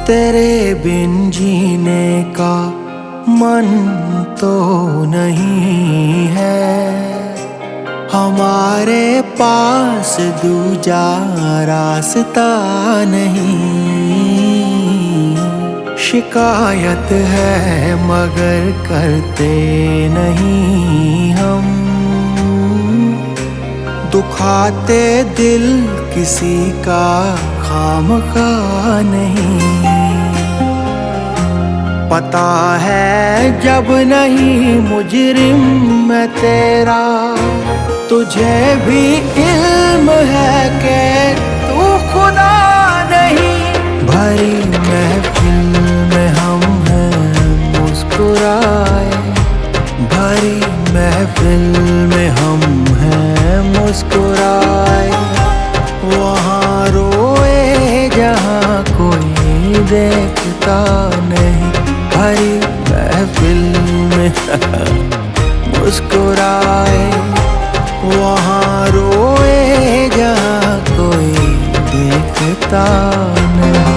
तेरे बिन जीने का मन तो नहीं है, हमारे पास दूजा रास्ता नहीं। शिकायत है मगर करते नहीं हम, दुखाते दिल किसी का खामखा नहीं। पता है जब नहीं मुजरिम मैं तेरा, तुझे भी इल्म है कि तू खुदा नहीं। भरी महफिल में हम हैं मुस्कुराए, भरी महफिल में हम हैं मुस्कुराए। वहाँ रोए जहाँ कोई देखता नहीं, भरी महफिल में मुस्कुराए। वहाँ रोए जहाँ कोई देखता नहीं।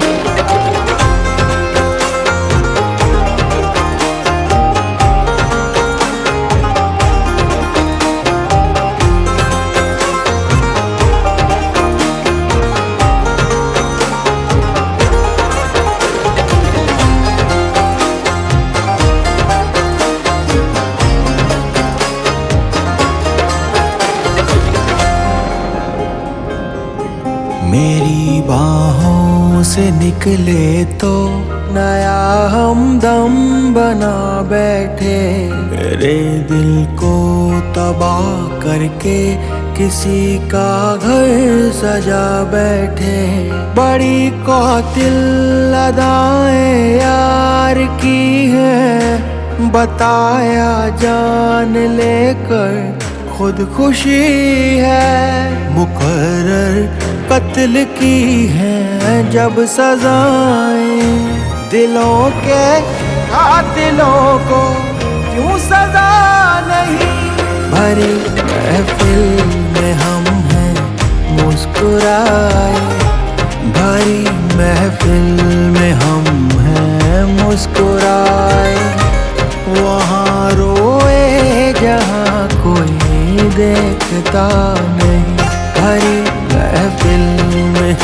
मेरी बाहों से निकले तो नया हमदम बना बैठे, मेरे दिल को तबाह करके किसी का घर सजा बैठे। बड़ी कातिल अदाएं यार की है, बताया जान लेकर खुदकुशी है। मुकर्रर कत्ल की है जब सजाएं, दिलों के कातिलों को क्यों सजा नहीं। भरी महफिल में हम हैं मुस्कुराए, भरी महफिल में हम हैं मुस्कुराए। वहाँ रोए जहाँ कोई देखता नहीं, भरी महफिल में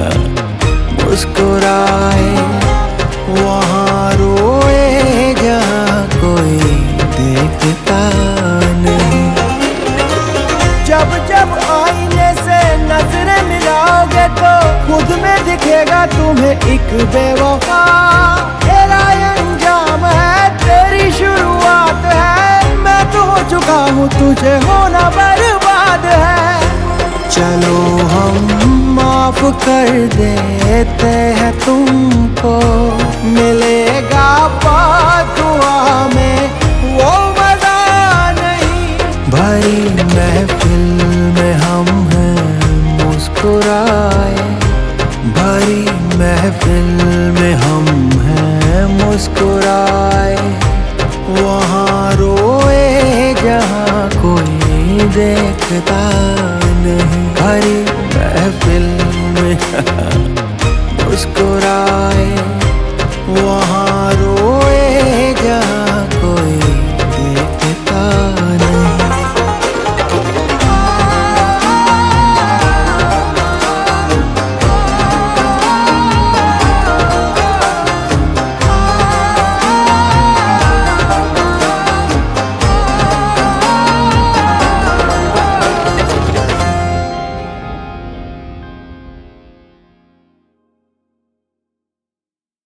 मुस्कुराए। वहाँ रोए जहाँ कोई देखता नहीं। जब जब आईने से नजरें मिलाओगे तो खुद में दिखेगा तुम्हें एक बेवफा। तेरा अंजाम है, तेरी शुरुआत है, मैं तो हो चुका हूँ, तुझे होना बर्बाद है। चलो हम माफ कर देते हैं तुमको, मिलेगा दुआ में वो मजा नहीं। भरी महफिल में हम हैं मुस्कुराए, भरी महफिल में हम हैं मुस्कुराए। वहाँ रोए जहाँ कोई देखता नहीं, भरी महफिल में मुस्कुराए। वहाँ